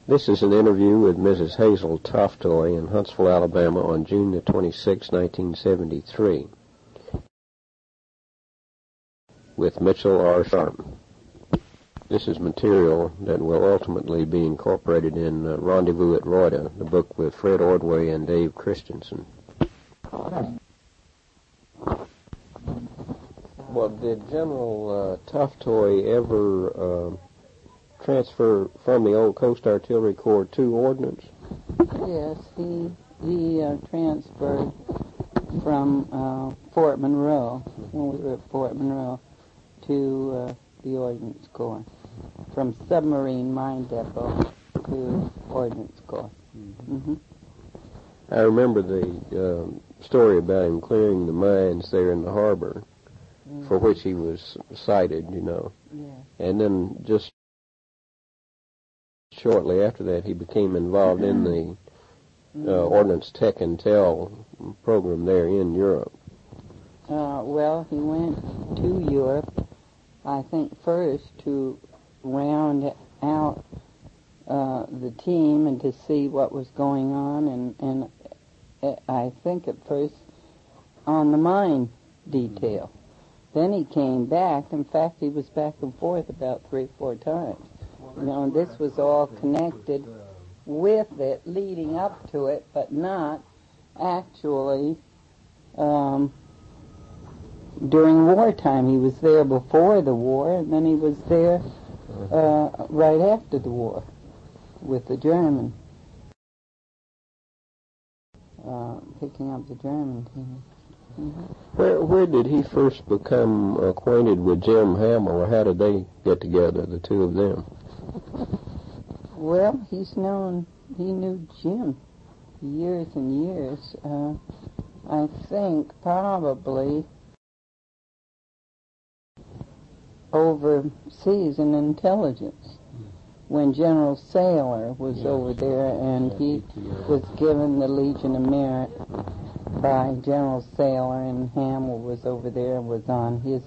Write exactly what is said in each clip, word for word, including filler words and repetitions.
This is an interview with Missus Hazel Toftoy in Huntsville, Alabama on June the twenty-sixth, nineteen seventy-three, with Mitchell R. Sharp. This is material that will ultimately be incorporated in uh, Rendezvous at Reuter, the book with Fred Ordway and Dave Christensen. Well, did General uh, Toftoy ever uh, transfer from the old Coast Artillery Corps to Ordnance? Yes, he he uh, transferred from uh, Fort Monroe, when we were at Fort Monroe, to uh, the Ordnance Corps, from submarine mine depot to Ordnance Corps. Mm-hmm. Mm-hmm. I remember the uh, story about him clearing the mines there in the harbor, mm-hmm. for which he was cited, you know. Yeah. And then just shortly after that, he became involved in the uh, Ordnance Tech and Tel program there in Europe. Uh, well, he went to Europe, I think, first to round out uh, the team and to see what was going on, and, and uh, I think at first on the mine detail. Then he came back. In fact, he was back and forth about three or four times. You know, and this was all connected with it, leading up to it, but not actually um, during wartime. He was there before the war, and then he was there uh, right after the war with the German, uh, picking up the German team. Mm-hmm. Where where did he first become acquainted with Jim Hamill, or how did they get together, the two of them? Well, he's known, he knew Jim years and years. Uh, I think probably overseas in intelligence, when General Saylor was yeah. over there, and he was given the Legion of Merit by General Saylor, and Hamill was over there and was on his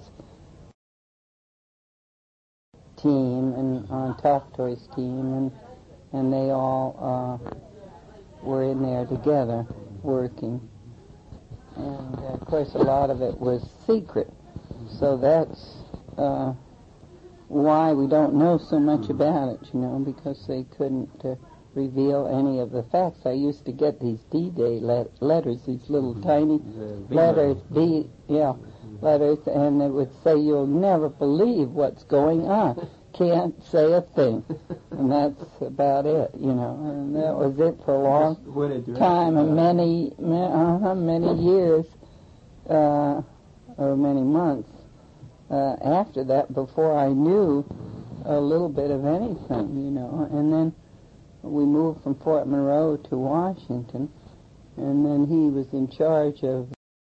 team and on Toftoy's team, and and they all uh, were in there together working. And uh, of course, a lot of it was secret, so that's uh, why we don't know so much about it, you know, because they couldn't uh, reveal any of the facts. I used to get these D-Day let- letters, these little tiny the letters, B, yeah, letters, and it would say, "You'll never believe what's going on. Can't say a thing." And that's about it, you know. And that was it for a long time, and many, uh, many years, uh, or many months uh, after that, before I knew a little bit of anything, you know. And then we moved from Fort Monroe to Washington, and then he was in charge of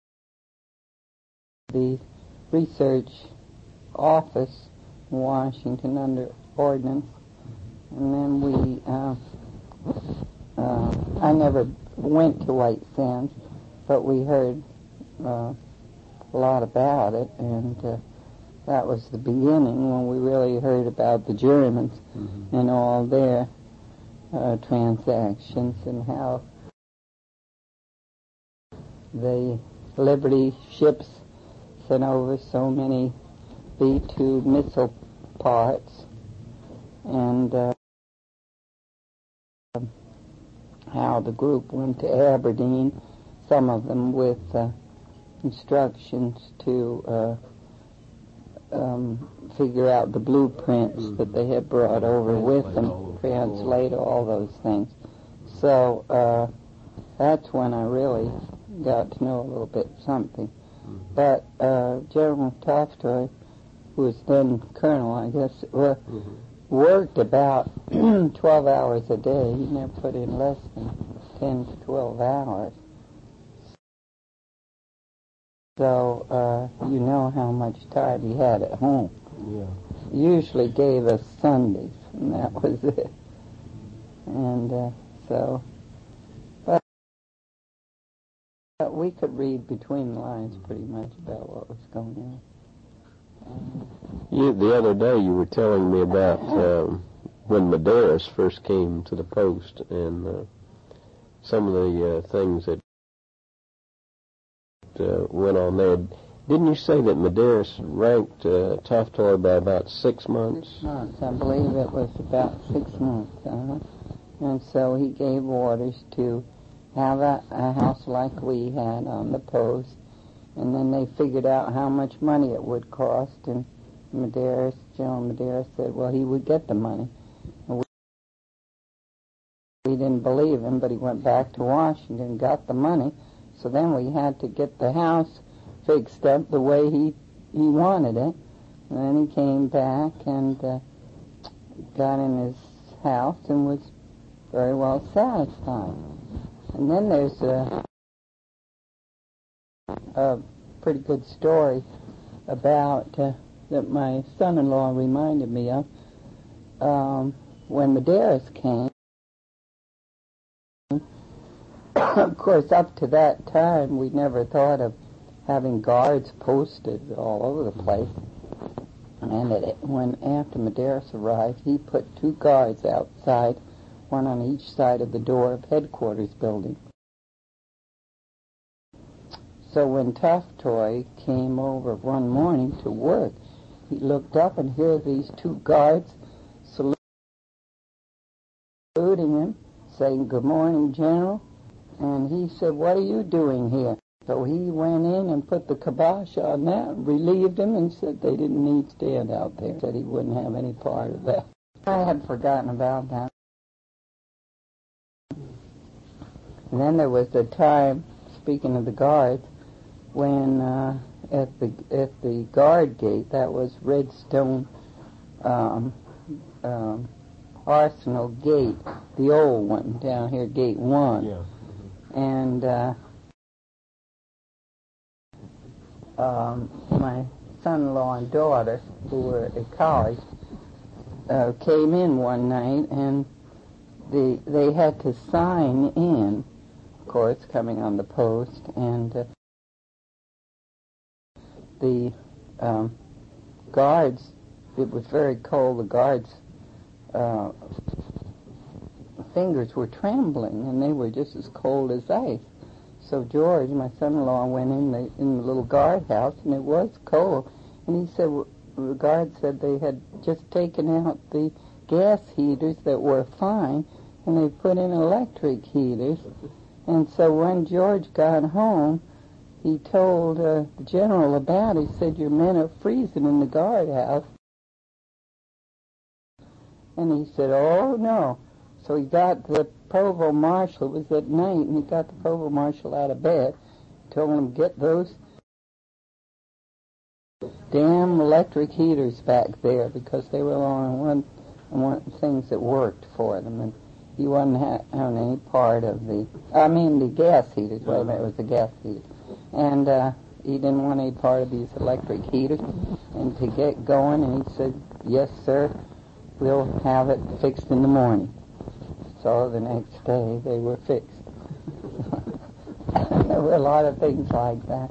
the research office in Washington under Ordnance. And then we, uh, uh, I never went to White Sands, but we heard uh, a lot about it, and uh, that was the beginning when we really heard about the Germans mm-hmm. and all their uh, transactions, and how the Liberty ships sent over so many B two missile parts, and uh, how the group went to Aberdeen, some of them with uh, instructions to uh, um, figure out the blueprints mm-hmm. that they had brought over translate with them, all translate all those things. So uh, that's when I really got to know a little bit something. Mm-hmm. But uh, General Toftoy, who was then colonel, I guess, uh, mm-hmm. worked about twelve hours a day. He never put in less than ten to twelve hours. So uh, you know how much time he had at home. Yeah. Usually gave us Sundays, and that was it. And uh, so, but, but we could read between the lines pretty much about what was going on. You, the other day you were telling me about um, when Medeiros first came to the post, and uh, some of the uh, things that uh, went on there. Didn't you say that Medeiros ranked uh, Toftoy by about six months? Six months. I believe it was about six months. Uh-huh. And so he gave orders to have a, a house like we had on the post, and then they figured out how much money it would cost, and Medeiros, General Medeiros said, well, he would get the money. And we, we didn't believe him, but he went back to Washington and got the money, so then we had to get the house fixed up the way he, he wanted it. And then he came back and uh, got in his house and was very well satisfied. And then there's a, a pretty good story about uh, that my son-in-law reminded me of. Um, when Medeiros came, of course, up to that time, we never thought of having guards posted all over the place. And it, when after Medeiros arrived, he put two guards outside, one on each side of the door of headquarters building. So when Toftoy came over one morning to work, he looked up and here these two guards saluting him, saying, "Good morning, General." And he said, "What are you doing here?" So he went in and put the kibosh on that, relieved him, and said they didn't need stand out there. Said he wouldn't have any part of that. I had forgotten about that. And then there was the time, speaking of the guards, when uh, at the at the guard gate, that was Redstone um, um, Arsenal Gate, the old one down here, Gate One, yeah. and uh, um, my son-in-law and daughter, who were at college, uh, came in one night, and the they had to sign in, of course, coming on the post, and uh, the um, guards, it was very cold, the guards' uh, fingers were trembling, and they were just as cold as ice. So George, my son-in-law, went in the in the little guardhouse, and it was cold. And he said, the guard said they had just taken out the gas heaters that were fine, and they put in electric heaters. And so when George got home, he told uh, the general about it. He said, "Your men are freezing in the guardhouse." And he said, "Oh, no." So he got the provost marshal, it was at night, and he got the provost marshal out of bed, told him, "Get those damn electric heaters back there," because they were the only one, one things that worked for them. And he wasn't ha- having any part of the, I mean the gas heaters, wait a minute, it was the gas heaters. And uh, he didn't want any part of these electric heaters, and to get going, and he said, "Yes, sir, we'll have it fixed in the morning." So the next day they were fixed. There were a lot of things like that.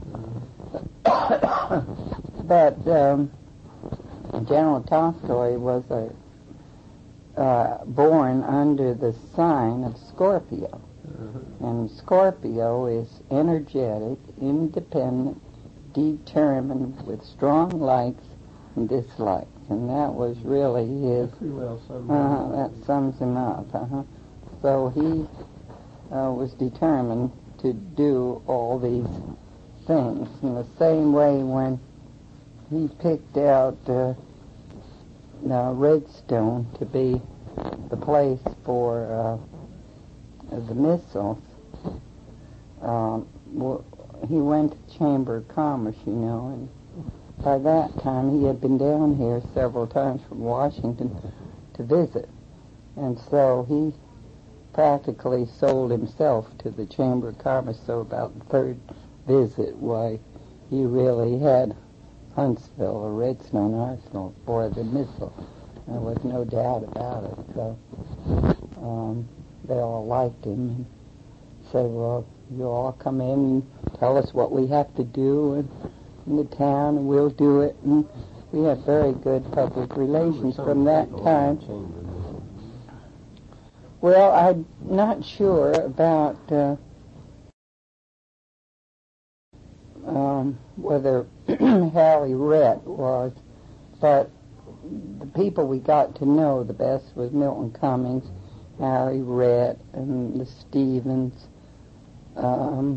But um, General Toftoy was a, uh, born under the sign of Scorpio. Mm-hmm. And Scorpio is energetic, independent, determined, with strong likes and dislikes. And that was really his... Well uh, that sums him up. Uh-huh. So he uh, was determined to do all these things. In the same way when he picked out uh, uh, Redstone to be the place for uh, the missiles, um, well, he went to Chamber of Commerce, you know, and by that time he had been down here several times from Washington to visit. And so he practically sold himself to the Chamber of Commerce. So about the third visit, why, he really had Huntsville or Redstone Arsenal for the missile. There was no doubt about it. So um, they all liked him and said, "Well, you all come in and tell us what we have to do in, in the town, and we'll do it." And we had very good public relations from that time. Well, I'm not sure about uh, um, whether Harry Rhett was, but the people we got to know the best was Milton Cummings, Harry Rhett, and the Stevens. Um,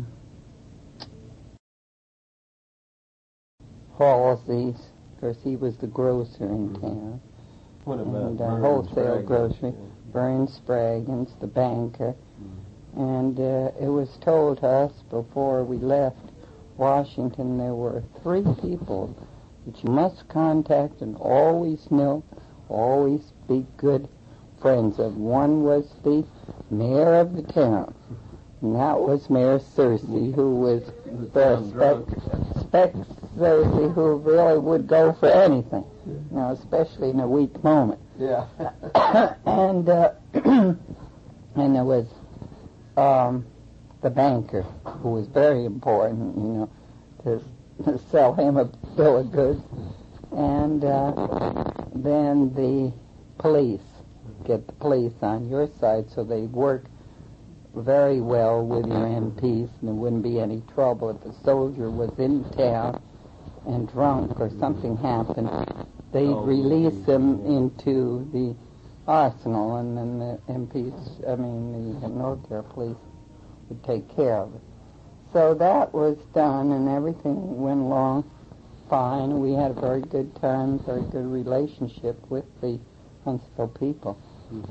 Halsey's, because he was the grocer in town. What about and uh, Burns wholesale Sprague? grocery. Yeah. Burns Spraggins, the banker. Mm. And uh, it was told to us before we left Washington there were three people that you must contact and always know, always be good friends of. One was the mayor of the town, and that was Mayor Searcy, who was the spec, spec Searcy, who really would go for anything, you know, especially in a weak moment. Yeah. and uh, and there was um, the banker, who was very important, you know, to, to sell him a bill of goods, and uh, then the police, get the police on your side so they work very well with your M Ps, and there wouldn't be any trouble if a soldier was in town and drunk or something happened. They'd Oh, release him yeah. into the arsenal, and then the M Ps, I mean the North Carolina police, would take care of it. So that was done, and everything went along fine. We had a very good time, very good relationship with the Huntsville people.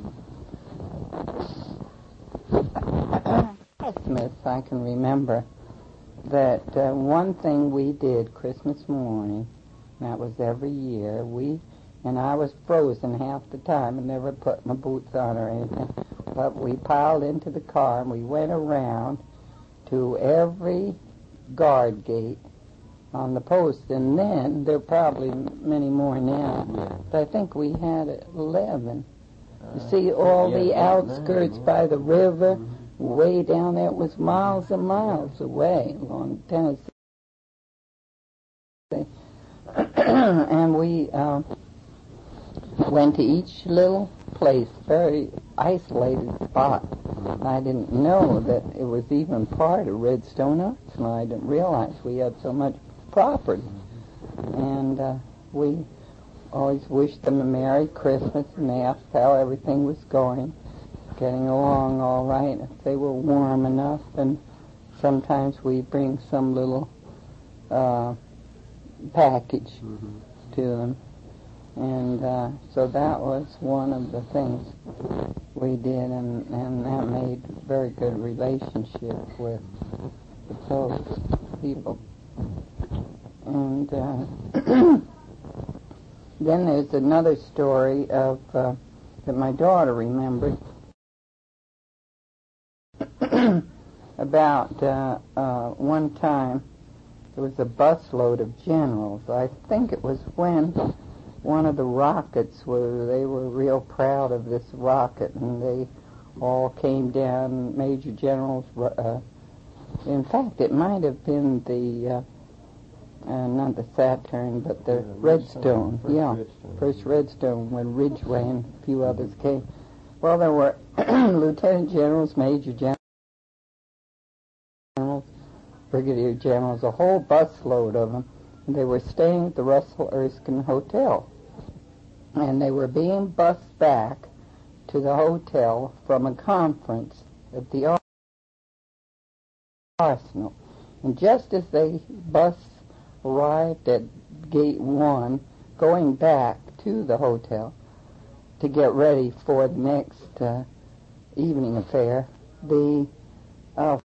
Christmas, I can remember that uh, one thing we did Christmas morning, that was every year, we, and I was frozen half the time and never put my boots on or anything, but we piled into the car and we went around to every guard gate on the post, and then there are probably many more now, Yeah. but I think we had eleven. You Uh, see all yeah, the yeah, outskirts yeah. by the river, Mhm. way down there. It was miles and miles away along Tennessee. And we uh, went to each little place, very isolated spot. I didn't know that it was even part of Redstone Arsenal. I didn't realize we had so much property. And uh, we always wished them a Merry Christmas and asked how everything was going, getting along all right, if they were warm enough. And sometimes we bring some little uh, package Mhm. to them. And uh, so that was one of the things we did, and, and that made a very good relationship with the post people. And uh, then there's another story of uh, that my daughter remembered about uh, uh, one time there was a busload of generals. I think it was when one of the rockets were, they were real proud of this rocket, and they all came down, major generals. Uh, in fact, it might have been the, uh, uh, not the Saturn, but the Yeah, Redstone. First yeah, Redstone. first Redstone, when Ridgway and a few others came. Well, there were lieutenant generals, major generals, brigadier generals, a whole busload of them. And they were staying at the Russell Erskine Hotel. And they were being bused back to the hotel from a conference at the Arsenal. And just as the bus arrived at gate one, going back to the hotel to get ready for the next uh, evening affair, the uh,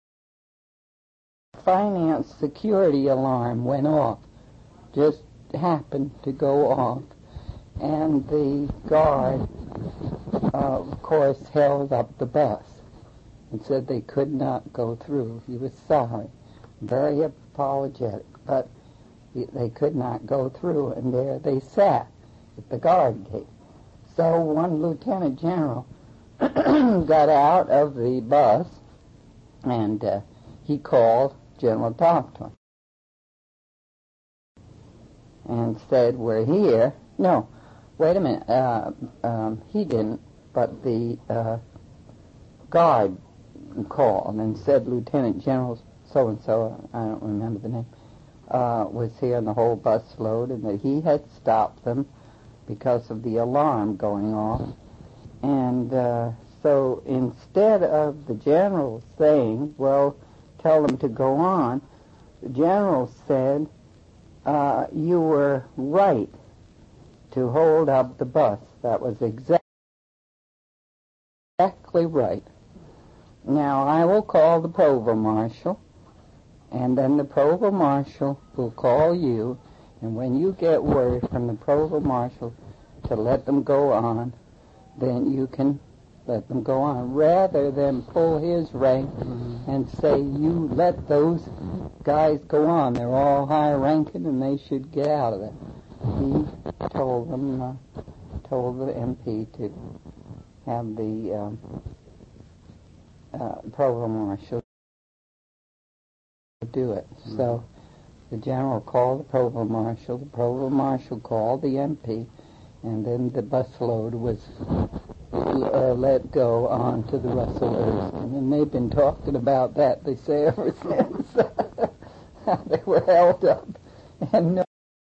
finance security alarm went off. Just happened to go off. And the guard, uh, of course, held up the bus and said they could not go through. He was sorry, very apologetic, but they could not go through, and there they sat at the guard gate. So one lieutenant general got out of the bus, and uh, he called General Topton and said, "We're here." No, wait a minute. Uh, um, he didn't, but the uh, guard called and said Lieutenant General so-and-so, I don't remember the name, uh, was here in the whole busload, and that he had stopped them because of the alarm going off. And uh, so instead of the general saying, well, tell them to go on, the general said, uh, you were right to hold up the bus. That was exactly exactly right. Now, I will call the provost marshal, and then the provost marshal will call you, and when you get word from the provost marshal to let them go on, then you can let them go on, rather than pull his rank and say, you let those guys go on. They're all high-ranking, and they should get out of there. He told them, uh, told the M P to have the um, uh, provost marshal do it. Mm-hmm. So the general called the provost marshal, the provost marshal called the M P, and then the busload was uh, let go on to the Russell Erskine. And they've been talking about that, they say, ever since. How they were held up, and no,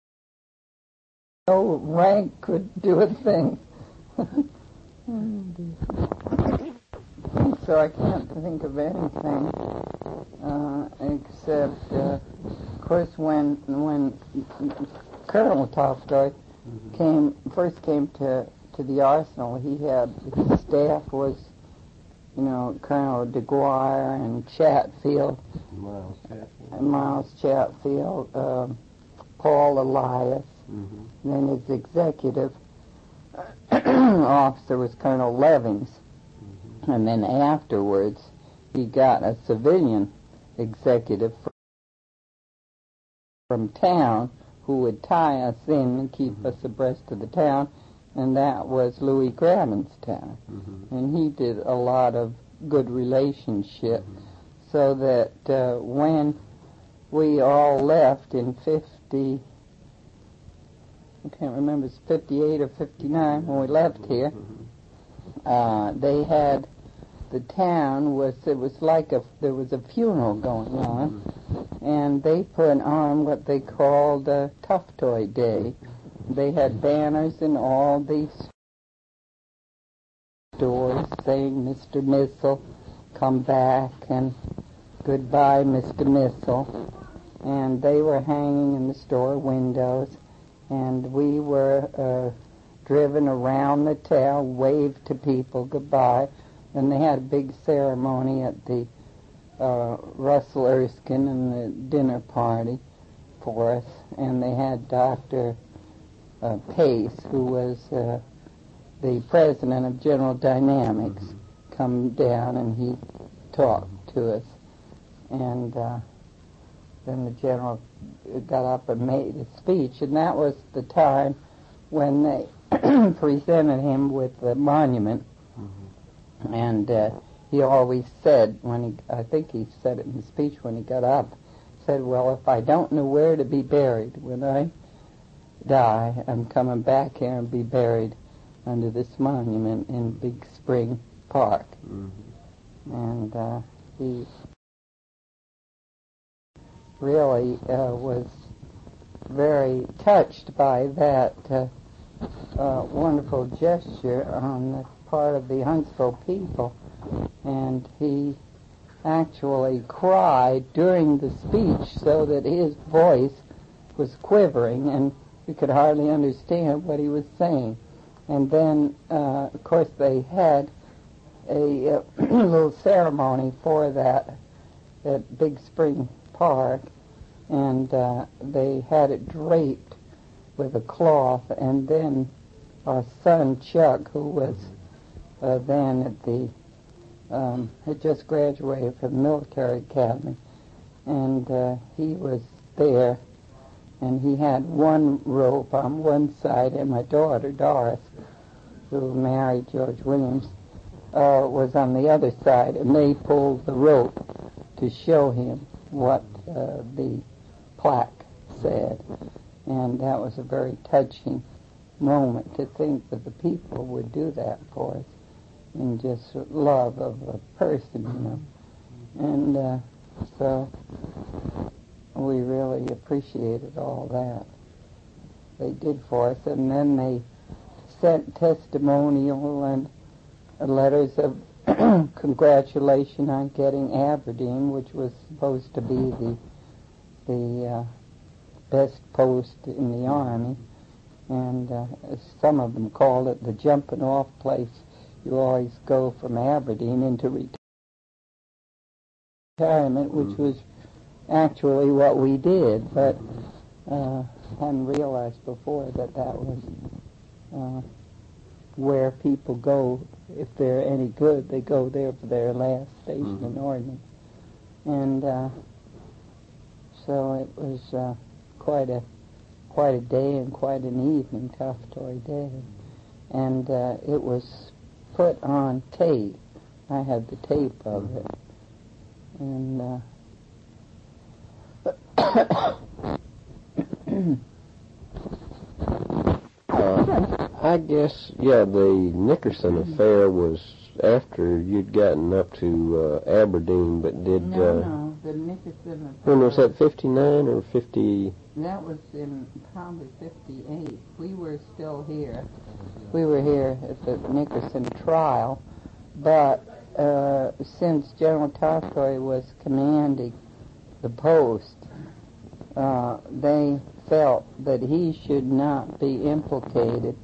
no rank could do a thing. So I can't think of anything uh, except, uh, of course, when when Colonel Tolstoy mm-hmm. came first came to, to the arsenal, he had his staff was, you know, Colonel DeGuire and Chatfield, Miles Chatfield, and Miles Chatfield, um, Paul Elias, mm-hmm. and then his executive officer was Colonel Levings. Mm-hmm. And then afterwards, he got a civilian executive from town who would tie us in and keep mm-hmm. us abreast of the town, and that was Louis Grabenstown. Mm-hmm. And he did a lot of good relationship, mm-hmm. so that uh, when we all left in fifty, I can't remember, it's fifty-eight or fifty-nine, when we left here, uh, they had, the town was, it was like a, there was a funeral going on, and they put on what they called uh, Tuftoy Day. They had banners in all these stores saying, Mister Missile, come back, and goodbye, Mister Missile. And they were hanging in the store windows, and we were uh, driven around the town, waved to people goodbye, and they had a big ceremony at the uh, Russell Erskine and the dinner party for us, and they had Doctor Uh, Pace, who was uh, the president of General Dynamics, mm-hmm. come down, and he talked to us. And uh, then the general got up and made a speech, and that was the time when they presented him with the monument. Mm-hmm. And uh, he always said, when he, I think he said it in the speech when he got up, said, well, if I don't know where to be buried when I die, I'm coming back here and be buried under this monument in Big Spring Park. Mm-hmm. And uh, he really uh, was very touched by that uh, uh, wonderful gesture on the part of the Huntsville people, and he actually cried during the speech so that his voice was quivering, and we could hardly understand what he was saying. And then, uh, of course, they had a uh, little ceremony for that at Big Spring Park, and uh, they had it draped with a cloth, and then our son Chuck, who was uh, then at the, um, had just graduated from the military academy, and uh, he was there, and he had one rope on one side, and my daughter, Doris, who married George Williams, uh, was on the other side, and they pulled the rope to show him what uh, the plaque said. And that was a very touching moment to think that the people would do that for us. and just love of a person, you know. And uh, so we really appreciated all that they did for us. And then they sent testimonial and letters of congratulation on getting Aberdeen, which was supposed to be the the uh, best post in the Army. And uh, some of them called it the jumping off place. You always go from Aberdeen into retirement, which was actually what we did, but uh, hadn't realized before that that was uh, where people go. If they're any good, they go there for their last station mm-hmm. in ordnance. And uh, so it was uh, quite a quite a day and quite an evening, Toftoy Day. And uh, it was put on tape. I had the tape of it. And uh, uh, I guess, yeah, the Nickerson affair was after you'd gotten up to uh, Aberdeen, but did... No, uh, no, the Nickerson affair... When was that, fifty-nine or fifty... That was in probably fifty-eight. We were still here. We were here at the Nickerson trial, but uh, since General Toftoy was commanding the post, uh, they felt that he should not be implicated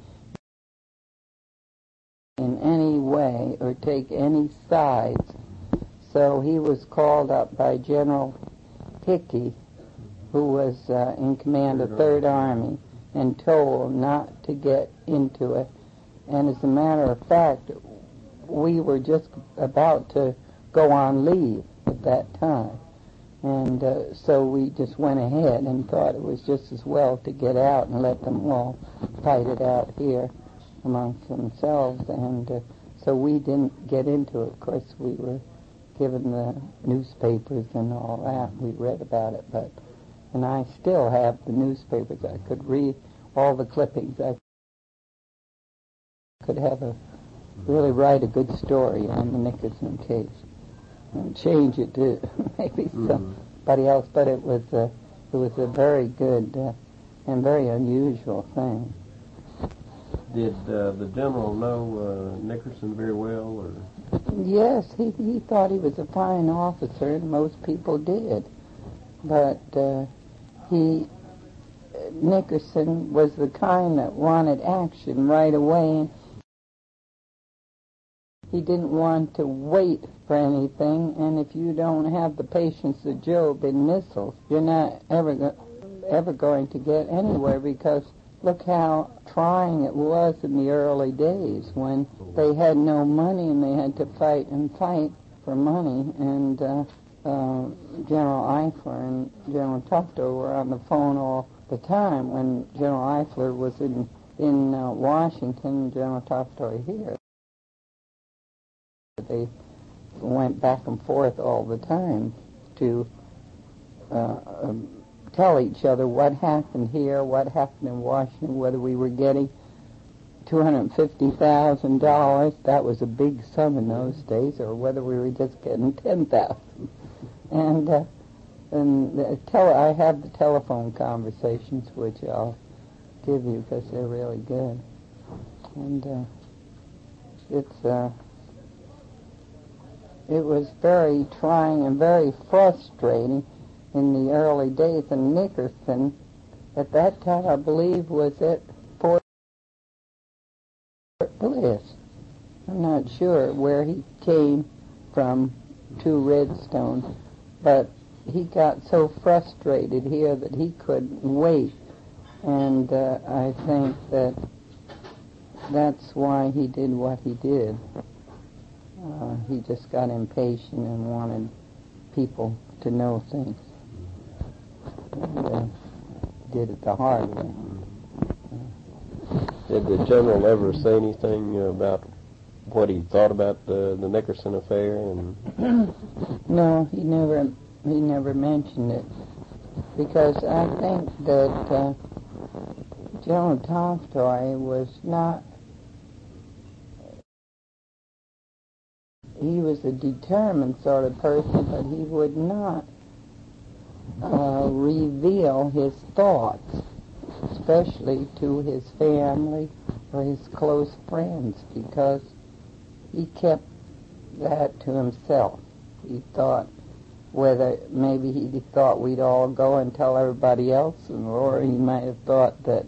in any way or take any sides. So he was called up by General Hickey, who was uh, in command of Third Army, and told not to get into it. And as a matter of fact, we were just about to go on leave at that time. And uh, so we just went ahead and thought it was just as well to get out and let them all fight it out here amongst themselves. And uh, so we didn't get into it. Of course, we were given the newspapers and all that. We read about it, but and I still have the newspapers. I could read all the clippings. I could have a really write a good story on the Nickerson case and change it to maybe mm-hmm. somebody else. But it was a, it was a very good uh, and very unusual thing. Did uh, the general know uh, Nickerson very well, or? Yes, he he thought he was a fine officer, and most people did. But uh, he, Nickerson was the kind that wanted action right away. He didn't want to wait for anything, and if you don't have the patience of Job in missiles, you're not ever go- ever going to get anywhere, because look how trying it was in the early days when they had no money and they had to fight and fight for money, and uh, Uh, General Eifler and General Tufto were on the phone all the time when General Eifler was in in uh, Washington, General Tufto here. They went back and forth all the time to uh, um, tell each other what happened here, what happened in Washington, whether we were getting two hundred fifty thousand dollars, that was a big sum in those days, or whether we were just getting ten thousand dollars. And, uh, and the tele- I have the telephone conversations, which I'll give you because they're really good. And uh, it's uh, it was very trying and very frustrating in the early days. And Nickerson, at that time, I believe, was at Fort Bliss. I'm not sure where he came from to Redstone. But he got so frustrated here that he couldn't wait. And uh, I think that that's why he did what he did. Uh, he just got impatient and wanted people to know things. And uh, did it the hard way. Did the general ever say anything about what he thought about the, the Nickerson affair? And no, he never he never mentioned it, because I think that uh, General Toftoy was not he was a determined sort of person, but he would not uh, reveal his thoughts, especially to his family or his close friends, because he kept that to himself. He thought whether maybe he thought we'd all go and tell everybody else, or he might have thought that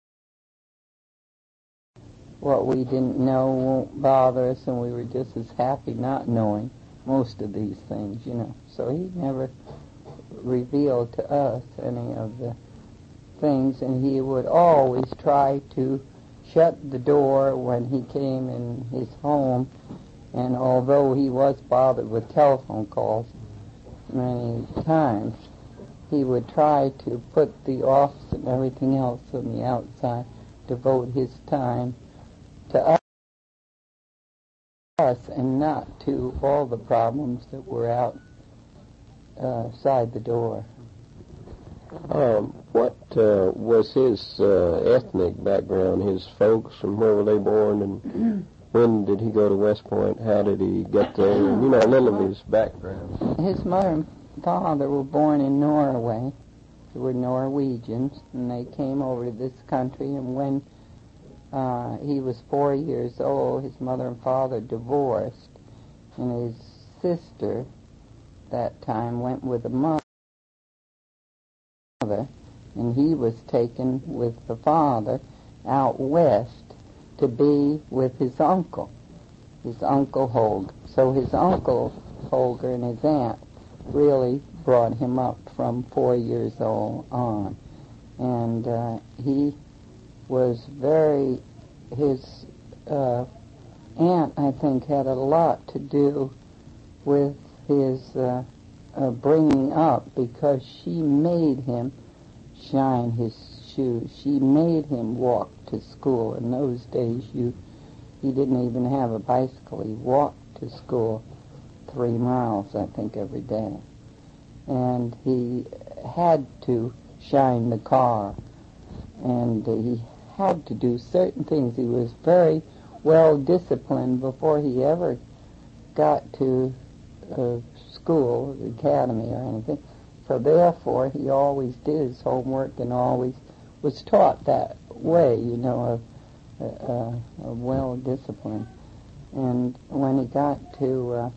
what we didn't know won't bother us, and we were just as happy not knowing most of these things, you know. So he never revealed to us any of the things, and he would always try to shut the door when he came in his home, and although he was bothered with telephone calls many times, he would try to put the office and everything else on the outside, devote his time to us and not to all the problems that were out uh, outside the door. Um, what uh, was his uh, ethnic background, his folks, and where were they born, and when did he go to West Point? How did he get there? And, you know, a little of his background. His mother and father were born in Norway. They were Norwegians, and they came over to this country, and when uh, he was four years old, his mother and father divorced, and his sister that time went with the mother, and he was taken with the father out west to be with his uncle, his uncle Holger. So his uncle Holger and his aunt really brought him up from four years old on. And uh, he was very, his uh, aunt, I think, had a lot to do with his uh, uh, bringing up, because she made him shine his shoes. She made him walk to school. In those days, you he didn't even have a bicycle. He walked to school three miles, I think, every day. And he had to shine the car, and uh, he had to do certain things. He was very well disciplined before he ever got to uh, school, the academy or anything. So therefore, he always did his homework and always was taught that way, you know, of, uh, of well disciplined. And when he got to uh,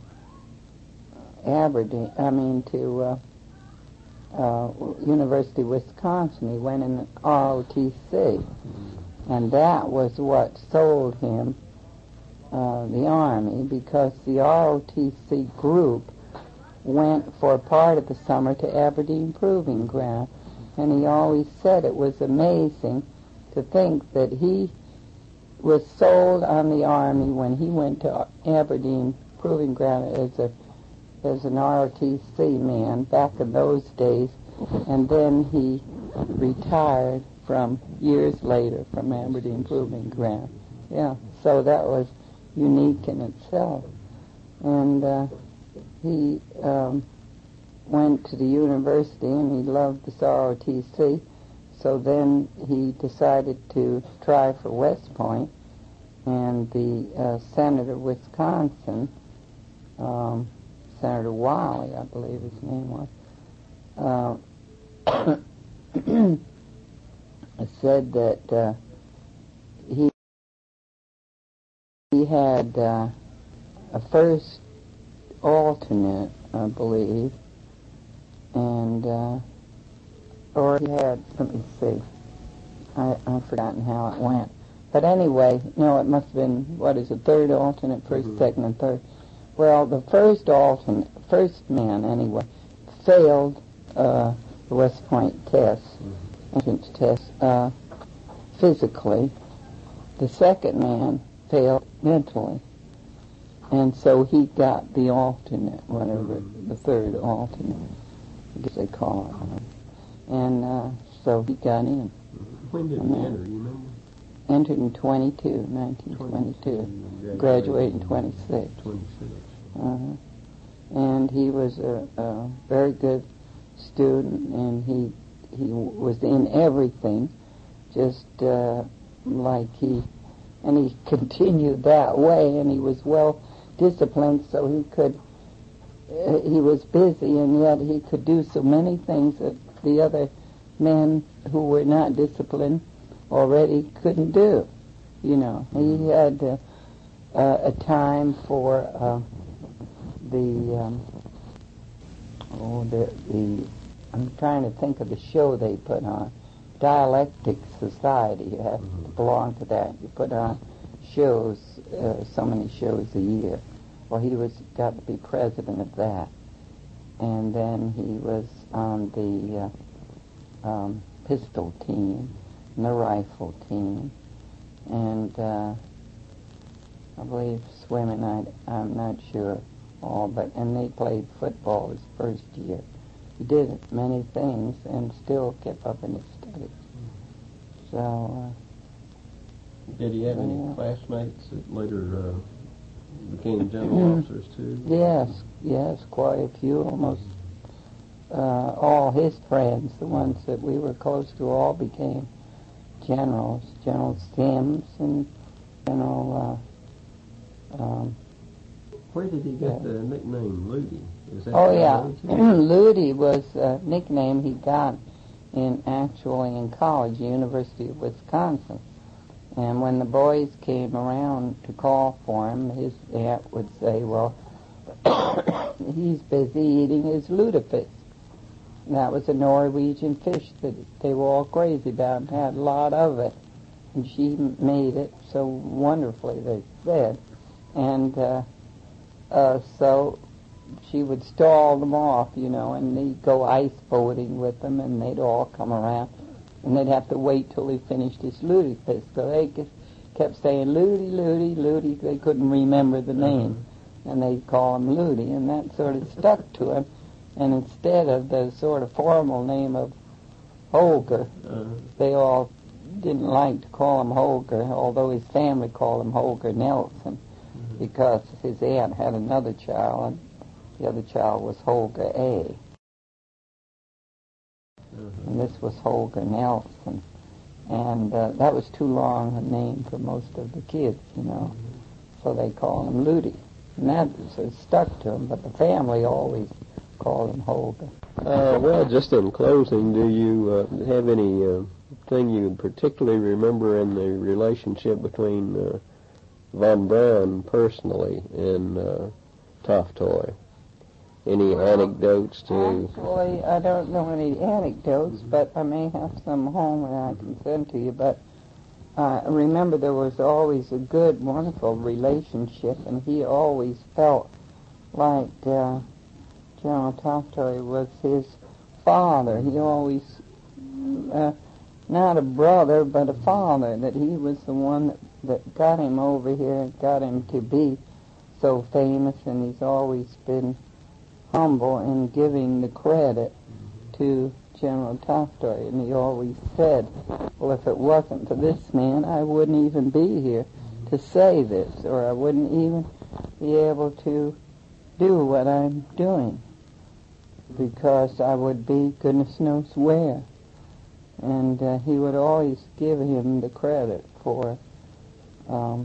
Aberdeen, I mean to uh, uh, University of Wisconsin, he went in R O T C, and that was what sold him uh, the Army, because the R O T C group went for part of the summer to Aberdeen Proving Ground, and he always said it was amazing to think that he was sold on the Army when he went to Aberdeen Proving Ground as a as an R O T C man back in those days, and then he retired from years later from Aberdeen Proving Ground. Yeah, so that was unique in itself. And uh, he um, went to the university, and he loved this R O T C, so then he decided to try for West Point, and the uh, senator of Wisconsin, um, Senator Wiley, I believe his name was, uh, said that uh, he he had uh, a first alternate, I believe, and uh, or he had, let me see, I, I've forgotten how it went. But anyway, no, it must have been, what is it, third alternate, first, mm-hmm. second, and third. Well, the first alternate, first man anyway, failed uh, the West Point test, mm-hmm. entrance test, uh, physically. The second man failed mentally. And so he got the alternate, whatever, mm-hmm. the third alternate, I guess they call it. And uh, so he got in. When did he enter, you remember? Entered in twenty-two, nineteen twenty-two, graduated in twenty-six. twenty-six. Uh-huh. And he was a, a very good student, and he he was in everything, just uh, like he, and he continued that way, and he was well disciplined so he could, uh, he was busy, and yet he could do so many things that the other men who were not disciplined already couldn't do. You know, he had uh, uh, a time for uh, the, um, oh, the, the, I'm trying to think of the show they put on, Dialectic Society. You have to belong to that. You put on shows, uh, so many shows a year. Well, he was got to be president of that. And then he was on the uh, um, pistol team and the rifle team. And uh, I believe swimming, I, I'm not sure all, but, and they played football his first year. He did many things and still kept up in his studies. So, uh, Did he have any yeah. classmates that later uh, became general officers too? Yes, yes, quite a few. Almost uh, all his friends, the ones that we were close to, all became generals. General Sims and General. Uh, um, Where did he get yeah. the nickname Ludi? Is that oh yeah, related? Ludi was a nickname he got in actually in college, University of Wisconsin. And when the boys came around to call for him, his aunt would say, well, he's busy eating his lutefisk. And that was a Norwegian fish that they were all crazy about and had a lot of it. And she made it so wonderfully, they said. And uh, uh, so she would stall them off, you know, and they'd go ice boating with them, and they'd all come around. And they'd have to wait till he finished his lutefisk. So they kept saying, Ludi, Ludi, Ludi. They couldn't remember the name. And they'd call him Ludi, and that sort of stuck to him. And instead of the sort of formal name of Holger, uh-huh. they all didn't like to call him Holger, although his family called him Holger Nelson, mm-hmm. because his aunt had another child, and the other child was Holger A. Mm-hmm. And this was Holger Nelson. And uh, that was too long a name for most of the kids, you know. Mm-hmm. So they called him Ludi. And that sort of stuck to him, but the family always called him Holger. Uh, well, just in closing, do you uh, have any uh, thing you particularly remember in the relationship between uh, von Braun personally and uh, Toftoy? Any well, anecdotes to... Actually, I don't know any anecdotes, mm-hmm. but I may have some home and I can send to you. But uh, remember, there was always a good, wonderful relationship, and he always felt like uh, General Toftoy was his father. He always, uh, not a brother, but a father, that he was the one that, that got him over here, got him to be so famous, and he's always been humble in giving the credit to General Toftoy. And he always said, well, if it wasn't for this man, I wouldn't even be here to say this, or I wouldn't even be able to do what I'm doing, because I would be goodness knows where. And uh, he would always give him the credit for, um,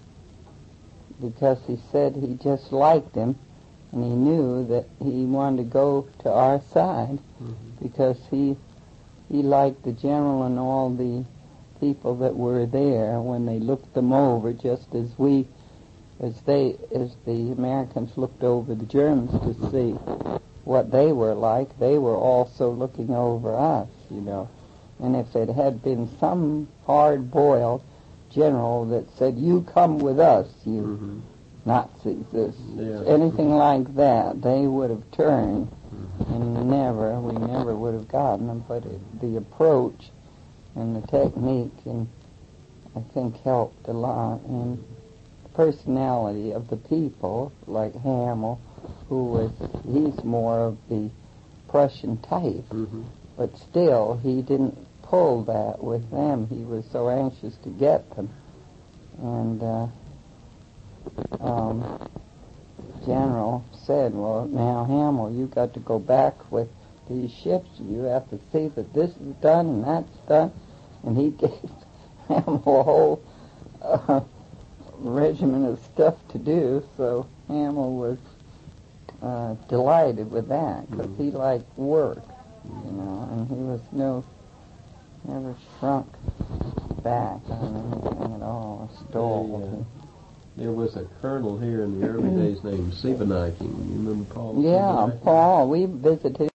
because he said he just liked him, and he knew that he wanted to go to our side, mm-hmm. because he he liked the general and all the people that were there when they looked them over, just as we, as they, as the Americans looked over the Germans to see what they were like. They were also looking over us, you know. And if it had been some hard-boiled general that said, "You come with us, you." Mm-hmm. Nazis, this, yeah. anything like that, they would have turned, mm-hmm. and never, we never would have gotten them. But it, the approach and the technique, and I think helped a lot. And the personality of the people, like Hamel, who was, he's more of the Prussian type, mm-hmm. but still, he didn't pull that with them. He was so anxious to get them. And, uh, Um, General said, well, now, Hamel, you got to go back with these ships. You have to see that this is done and that's done. And he gave Hamel a whole uh, regimen of stuff to do, so Hamill was uh, delighted with that because mm-hmm. he liked work, you know, and he was no, never shrunk back on anything at all, or stalled. They, uh, there was a colonel here in the early days named Siebeneiking. You remember Paul? Yeah, Paul. We visited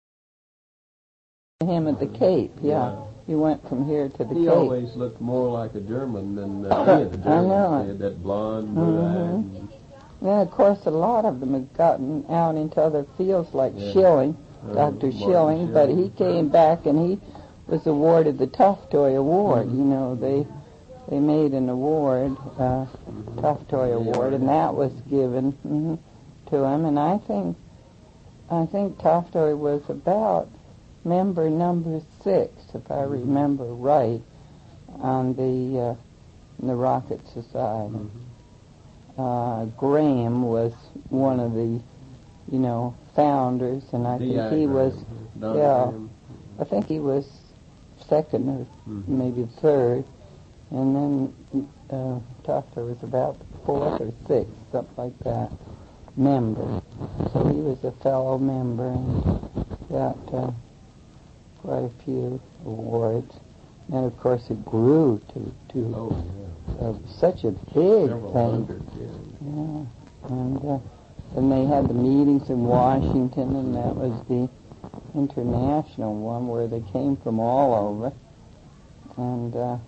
him at the Cape, yeah. yeah. He went from here to the he Cape. He always looked more like a German than uh, any of the Germans. I know. He had that blonde, blue mm-hmm. eye. Yeah, of course, a lot of them have gotten out into other fields like yeah. Schilling, uh, Doctor Schilling, but he came back and he was awarded the Tuftoy Award. Mm-hmm. You know, they they made an award, uh, mm-hmm. Tuftoy Award, yeah. and that was given mm-hmm, to him. And I think, I think Tuftoy was about member number six, if I remember right, on the uh, the Rocket Society. Mm-hmm. Uh, Graham was one of the, you know, founders, and I think he Graham. was, Don yeah, Graham. I think he was second or mm-hmm. maybe third, and then uh, Tuftoy was about fourth or sixth, something like that, member. So he was a fellow member and got Uh, quite a few awards, and of course it grew to to oh, yeah. uh, such a big Several thing. Hundred, yeah. yeah, and uh, then they had the meetings in Washington, and that was the international one where they came from all over, and uh,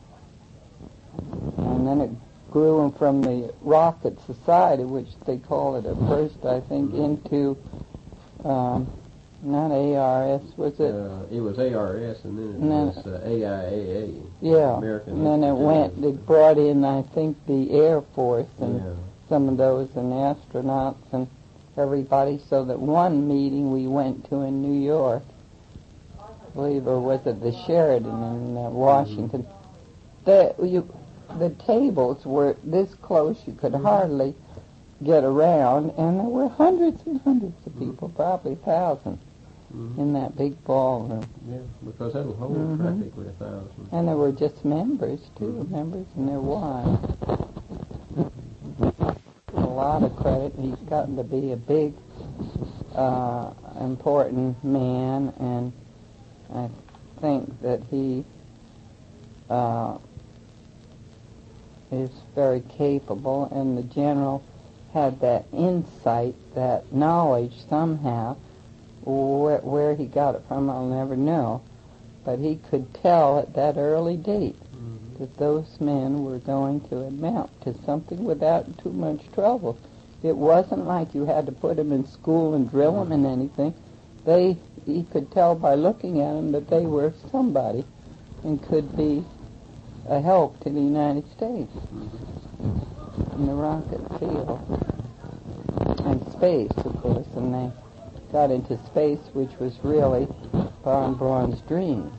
and then it grew from the Rocket Society, which they call it at first, I think, into um, not A R S, was it? Uh, it was A R S, and then it and was uh, A I A A. Yeah, American and then it went, they brought in, I think, the Air Force and yeah. some of those, and astronauts and everybody, so that one meeting we went to in New York, I believe, or was it the Sheridan in uh, Washington, mm-hmm. the, you, the tables were this close you could mm-hmm. hardly get around, and there were hundreds and hundreds of people, mm-hmm. probably thousands. Mm-hmm. In that big ballroom. Yeah, because that'll hold mm-hmm. practically a thousand. And there were just members, too, mm-hmm. members and their wives. A lot of credit. He's gotten to be a big, uh, important man, and I think that he uh, is very capable, and the general had that insight, that knowledge somehow. Where, where he got it from, I'll never know. But he could tell at that early date mm-hmm. that those men were going to amount to something without too much trouble. It wasn't like you had to put them in school and drill them in anything. They, he could tell by looking at them that they were somebody and could be a help to the United States mm-hmm. in the rocket field. And space, of course, and they got into space, which was really Von Braun's dream.